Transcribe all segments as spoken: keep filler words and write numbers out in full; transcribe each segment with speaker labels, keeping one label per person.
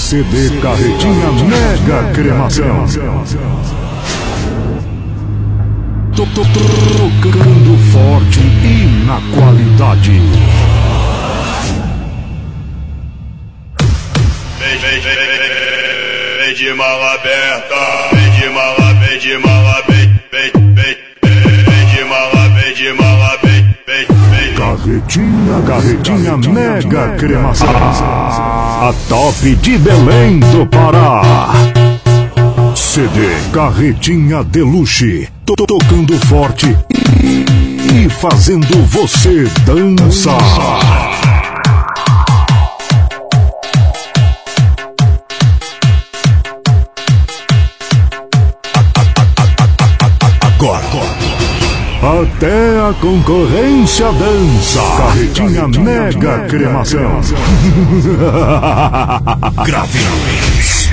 Speaker 1: C D Carretinha Mega Cremação. Tô, tô, trocando forte e na qualidade.
Speaker 2: Vem, vem, vem, vem, vem de mala aberta, vem de mala, vem de mala, vem, vem, vem, vem de mala, vem de mala, vem, vem, vem.
Speaker 1: Carretinha, Carretinha Mega Cremação. A top de Belém do Pará. C D Carretinha Deluxe, to tocando forte e fazendo você dançar. Até a concorrência dança. Carretinha Mega Cremação. Graves.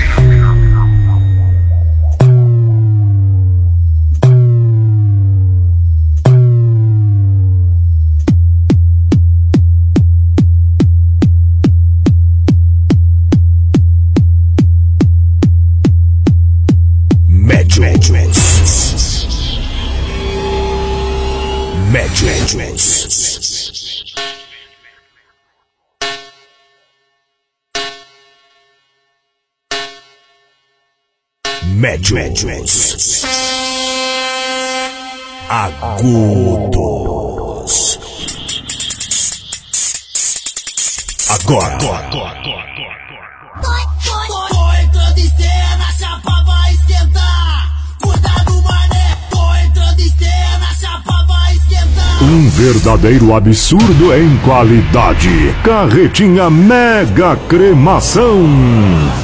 Speaker 1: Médios. Médios. Agudos. Agora.
Speaker 3: Tô entrando em cena, chapa vai esquentar. Cuidado, mané. Tô entrando em cena, chapa vai esquentar.
Speaker 1: Um verdadeiro absurdo em qualidade. Carretinha Mega Cremação.